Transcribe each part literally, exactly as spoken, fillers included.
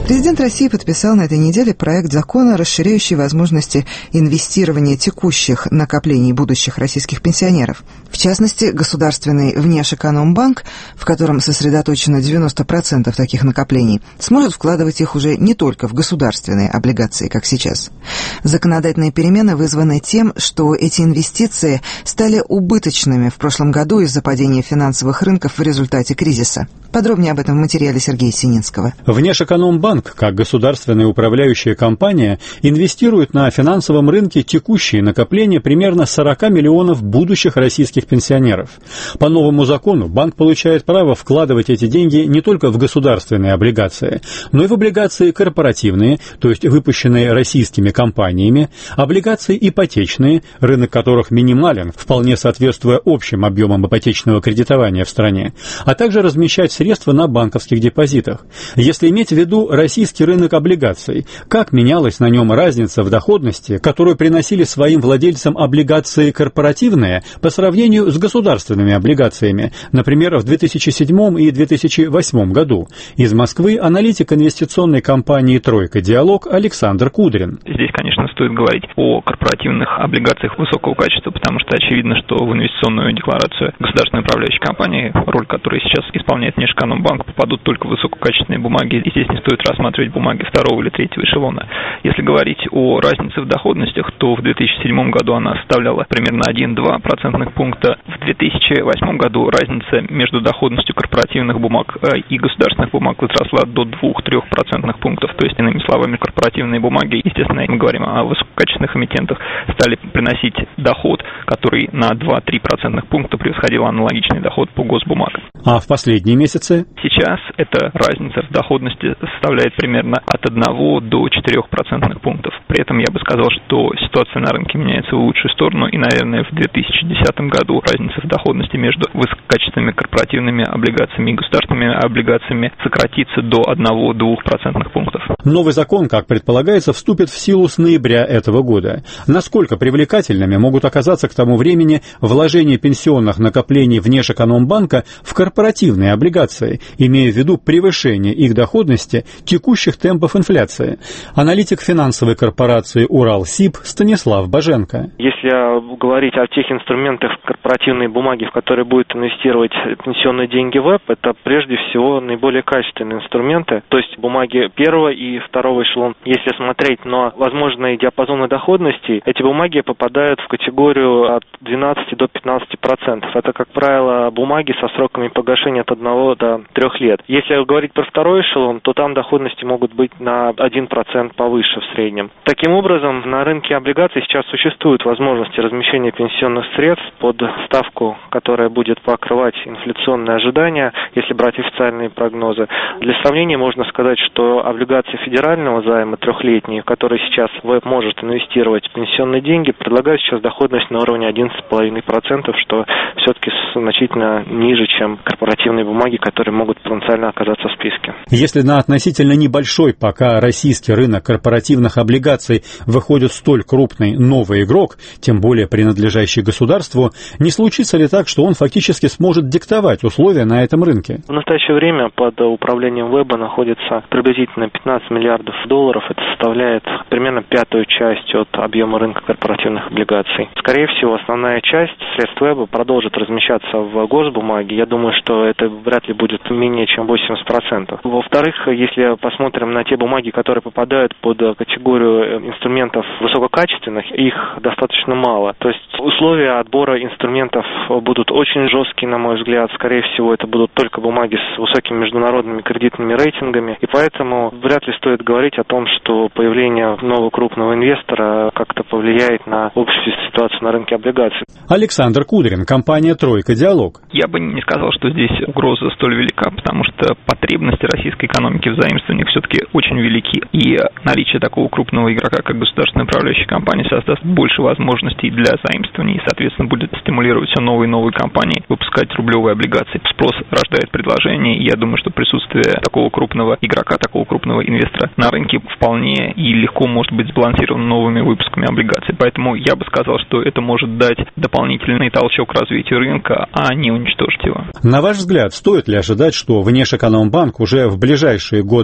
Президент России подписал на этой неделе проект закона, расширяющий возможности инвестирования текущих накоплений будущих российских пенсионеров. В частности, государственный Внешэкономбанк, в котором сосредоточено девяносто процентов таких накоплений, сможет вкладывать их уже не только в государственные облигации, как сейчас. Законодательные перемены вызваны тем, что эти инвестиции стали убыточными в прошлом году из-за падения финансовых рынков в результате кризиса. Подробнее об этом в материале Сергея Сининского. Внешэкономбанк, как государственная управляющая компания, инвестирует на финансовом рынке текущие накопления примерно сорок миллионов будущих российских пенсионеров. По новому закону банк получает право вкладывать эти деньги не только в государственные облигации, но и в облигации корпоративные, то есть выпущенные российскими компаниями, облигации ипотечные, рынок которых минимален, вполне соответствуя общим объемам ипотечного кредитования в стране, а также размещать средства на банковских депозитах. Если иметь в виду российский рынок облигаций, как менялась на нем разница в доходности, которую приносили своим владельцам облигации корпоративные по сравнению с государственными облигациями, например, в две тысячи седьмом и две тысячи восьмом году. Из Москвы аналитик инвестиционной компании «Тройка Диалог» Александр Кудрин. Здесь, конечно, стоит говорить о корпоративных облигациях высокого качества, потому что очевидно, что в инвестиционную декларацию государственной управляющей компании, роль которой сейчас исполняет Внешэкономбанк, попадут только высококачественные бумаги, и здесь не стоит рассматривать бумаги второго или третьего эшелона. Если говорить о разнице в доходностях, то в две тысячи седьмом году она составляла примерно один-два процентных пункта. В две тысячи восьмом году разница между доходностью корпоративных бумаг и государственных бумаг возросла до двух-трёх процентных пунктов. То есть, иными словами, корпоративные бумаги, естественно, мы говорим о высококачественных эмитентах, стали приносить доход, который на два-три процентных пункта превосходил аналогичный доход по госбумагам. А в последние месяцы? Сейчас эта разница в доходности составляет примерно от одного до четырёх процентных пунктов. При этом я бы сказал, что ситуация на рынке меняется в лучшую сторону, и, наверное, в две тысячи десятом году разница в доходности между высококачественными корпоративными облигациями и государственными облигациями сократится до одного-двух процентных пунктов. Новый закон, как предполагается, вступит в силу с ноября этого года. Насколько привлекательными могут оказаться к тому времени вложения пенсионных накоплений Внешэкономбанка в корпоративные облигации, имея в виду превышение их доходности текущих темпов инфляции? Аналитик финансовой корпорации «Уралсиб» Станислав Боженко. Если говорить о тех инструментах корпоративной бумаги, в которые будут инвестировать пенсионные деньги ВЭБ, это прежде всего наиболее качественные инструменты, то есть бумаги первого и второго эшелона. Если смотреть на возможные диапазоны доходности, эти бумаги попадают в категорию от двенадцати до пятнадцати процентов. Это, как правило, бумаги со сроками погашения от одного до трех лет. Если говорить про второй эшелон, то там доходности могут быть на один процент повыше в среднем. Таким образом, на рынке облигаций сейчас существуют возможности размещения пенсионных средств под ставку, которая будет покрывать инфляционные ожидания, если брать официальные прогнозы. Для сравнения можно сказать, что облигации федерального займа трехлетние, в которые сейчас ВЭБ может инвестировать пенсионные деньги, предлагают сейчас доходность на уровне одиннадцать целых пять десятых процента, что все-таки значительно ниже, чем корпоративные бумаги, которые могут потенциально оказаться в списке. Если на относительно небольшой пока российский рынок корпоративных облигаций выходит столь крупный новый игрок, тем более принадлежащий государству, не случится ли так, что он фактически сможет диктовать условия на этом рынке? В настоящее время под управлением ВЭБа находится приблизительно пятнадцать миллиардов долларов. Это составляет примерно пятую часть от объема рынка корпоративных облигаций. Скорее всего, основная часть средств ВЭБа продолжит размещаться в госбумаге. Я думаю, что это вряд ли будет менее чем восемьдесят процентов. Во-вторых, если посмотрим на те бумаги, которые попадают под категорию инструментов высококачественных, их достаточно мало. То есть условия отбора инструментов будут очень жесткие, на мой взгляд. Скорее всего, это будут только бумаги с высокими международными кредитными рейтингами. И поэтому вряд ли стоит говорить о том, что появление нового крупного инвестора как-то повлияет на общую ситуацию на рынке облигаций. Александр Кудрин, компания «Тройка Диалог». Я бы не сказал, что здесь угроза столь велика, потому что потребности российской экономики в заимствованиях все-таки очень велики. И наличие такого крупного игрока, как государственная управляющая компания, создаст больше возможностей для заимствований и, соответственно, будет стимулировать все новые и новые компании выпускать рублевые облигации. Спрос рождает предложение, и я думаю, что присутствие такого крупного игрока, такого крупного инвестора на рынке вполне и легко может быть сбалансировано новыми выпусками облигаций. Поэтому я бы сказал, что это может дать дополнительный толчок развитию рынка, а не уничтожить его. На ваш взгляд, стоит ли ожидать, что Внешэкономбанк уже в ближайшие год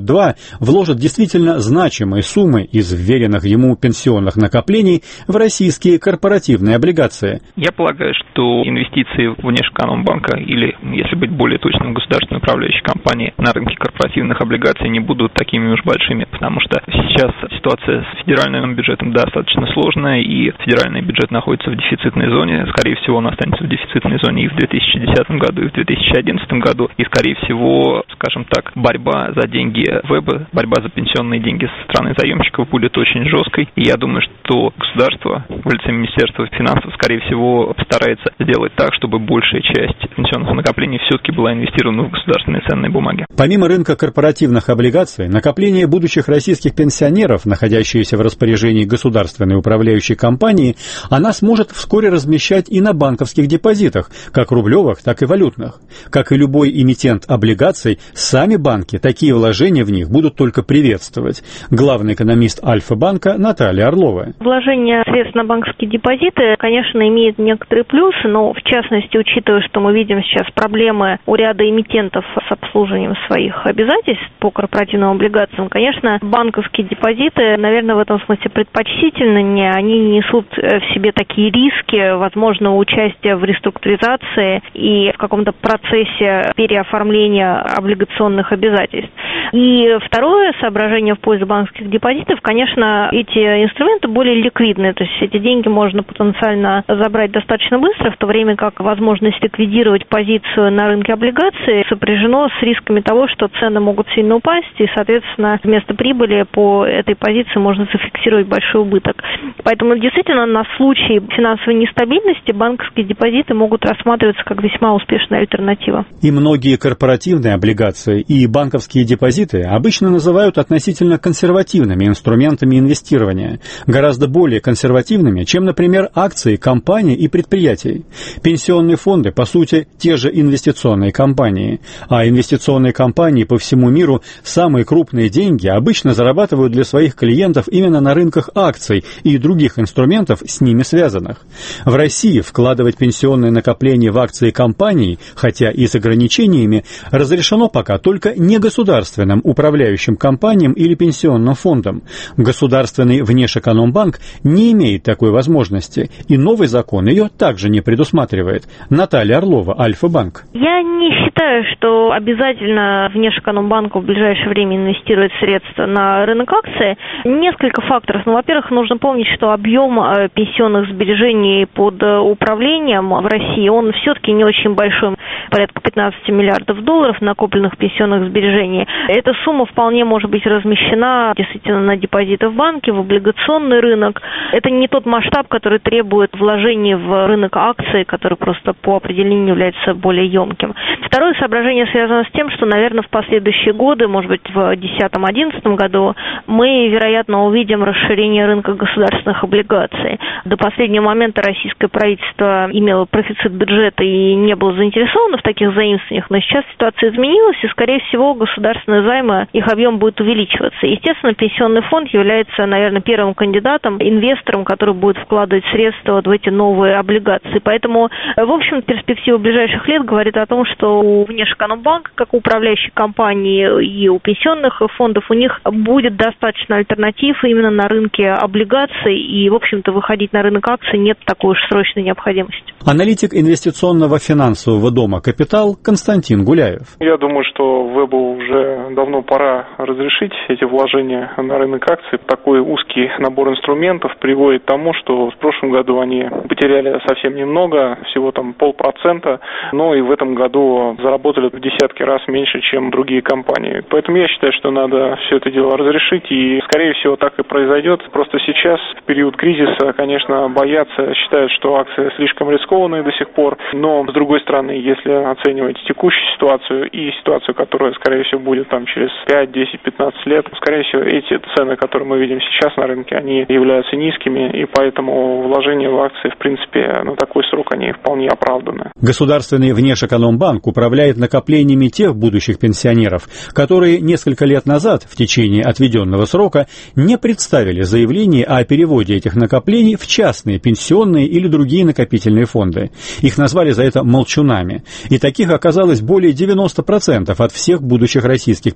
год-два вложит действительно значимые суммы из вверенных ему пенсионных накоплений в российские корпоративные облигации. Я полагаю, что инвестиции Внешэкономбанка или, если быть более точным, государственной управляющей компании на рынке корпоративных облигаций не будут такими уж большими, потому что сейчас ситуация с федеральным бюджетом достаточно сложная, и федеральный бюджет находится в дефицитной зоне. Скорее всего, он останется в дефицитной зоне и в две тысячи десятом году, и в две тысячи одиннадцатом году. И, скорее всего, скажем так, борьба за деньги ВЭБа, борьба за пенсионные деньги со стороны заемщиков будет очень жесткой. И я думаю, что государство в лице Министерства финансов, скорее всего, постарается сделать так, чтобы большая часть пенсионных накоплений все-таки была инвестирована в государственные ценные бумаги. Помимо рынка корпоративных облигаций, накопления будущих российских пенсионеров, находящиеся в распоряжении государственной управляющей компании, она сможет вскоре размещать и на банковских депозитах, как рублевых, так и валютных. Как и любой эмитент облигаций, сами банки такие вложения в них будут только приветствовать. Главный экономист Альфа-банка Наталья Орлова. Вложение средств на банковские депозиты, конечно, имеет некоторые плюсы, но в частности, учитывая, что мы видим сейчас проблемы у ряда эмитентов с обслуживанием своих обязательств по корпоративным облигациям, конечно, банковские депозиты, наверное, в этом смысле предпочтительны, они не несут в себе такие риски возможного участия в реструктуризации и в каком-то процессе переоформления облигационных обязательств. И второе соображение в пользу банковских депозитов, конечно, эти инструменты более ликвидные, то есть эти деньги можно потенциально забрать достаточно быстро, в то время как возможность ликвидировать позицию на рынке облигаций сопряжено с рисками того, что цены могут сильно упасть, и, соответственно, вместо прибыли по этой позиции можно зафиксировать большой убыток. Поэтому действительно на случай финансовой нестабильности банковские депозиты могут рассматриваться как весьма успешная альтернатива. И многие корпоративные облигации и банковские депозиты обычно называют относительно консервативными инструментами инвестирования, гораздо более консервативными, чем, например, акции компаний и предприятий. Пенсионные фонды, по сути, те же инвестиционные компании, а инвестиционные компании по всему миру самые крупные деньги обычно зарабатывают для своих клиентов именно на рынках акций и других инструментов, с ними связанных. В России вкладывать пенсионные накопления в акции компаний, хотя и с ограничениями, разрешено пока только негосударственным управляющим компаниям или пенсионным фондам. Государственный Внешэкономбанк не имеет такой возможности, и новый закон ее также не предусматривает. Наталья Орлова, Альфа-банк. Я не считаю, что обязательно Внешэкономбанку в ближайшее время инвестировать средства на рынок акций. Несколько факторов. Ну, во-первых, нужно помнить, что объем пенсионных сбережений под управлением в России, он все-таки не очень большой, порядка пятнадцать миллиардов долларов накопленных пенсионных сбережений. Эта сумма вполне может быть размещена действительно на депозиты в банке, в облигационный рынок. Это не тот масштаб, который требует вложений в рынок акций, который просто по определению является более емким. Второе соображение связано с тем, что, наверное, в последующие годы, может быть, в две тысячи десятом-одиннадцатом году, мы, вероятно, увидим расширение рынка государственных облигаций. До последнего момента российское правительство имело профицит бюджета и не было заинтересовано в таких заимствованиях, но сейчас ситуация изменилась, и, скорее всего, государственные займы, их объем будет увеличиваться. Естественно, пенсионный фонд является, наверное, первым кандидатом, инвестором, который будет вкладывать средства вот в эти новые облигации. Поэтому, в общем, перспектива ближайших лет говорит о том, что у Внешэкономбанка, как у управляющей компании и у пенсионных фондов, у них будет достаточно альтернатив именно на рынке облигаций, и, в общем-то, выходить на рынок акций нет такой уж срочной необходимости. Аналитик инвестиционного финансового дома «Капитал» Константин Гуляев. Я думаю, что ВЭБу уже давно пора разрешить эти вложения на рынок акций. Такой узкий набор инструментов приводит к тому, что в прошлом году они потеряли совсем немного, всего там полпроцента, но и в этом году заработали в десятки раз меньше, чем другие компании. Поэтому я считаю, что надо все это дело разрешить, и, скорее всего, так и произойдет. Просто сейчас, в период кризиса, конечно, боятся, считают, что акции слишком рискованные до сих пор, но, с другой стороны, если оценивать текущую ситуацию и ситуацию, которая, скорее всего, будет там через пять, десять, пятнадцать лет, скорее всего, эти цены, которые мы видим сейчас на рынке, они являются низкими, и поэтому вложения в акции, в принципе, на такой срок, они вполне оправданы. Государственный Внешэкономбанк управляет накоплениями тех будущих пенсионеров, которые несколько лет назад, в течение отведенного срока, не представили заявление о переводе этих накоплений в частные пенсионные или другие накопительные фонды. Их назвали за это молчунами. И таких оказалось более девяноста процентов от всех будущих российских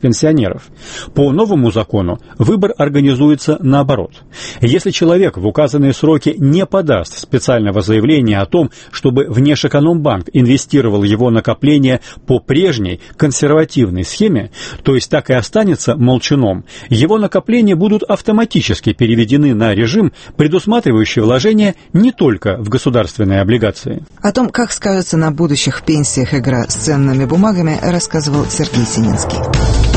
пенсионеров. По новому закону выбор организуется наоборот. Если человек в указанные сроки не подаст специального заявления о том, чтобы Внешэкономбанк инвестировал его накопления по прежней консервативной схеме, то есть так и останется молчуном, его накопления будут автоматически переведены на режим, предусматривающий вложения не только в государственные облигации. О том, как скажется на будущих пенсиях игра с ценными бумагами, рассказывал Сергей Сининский.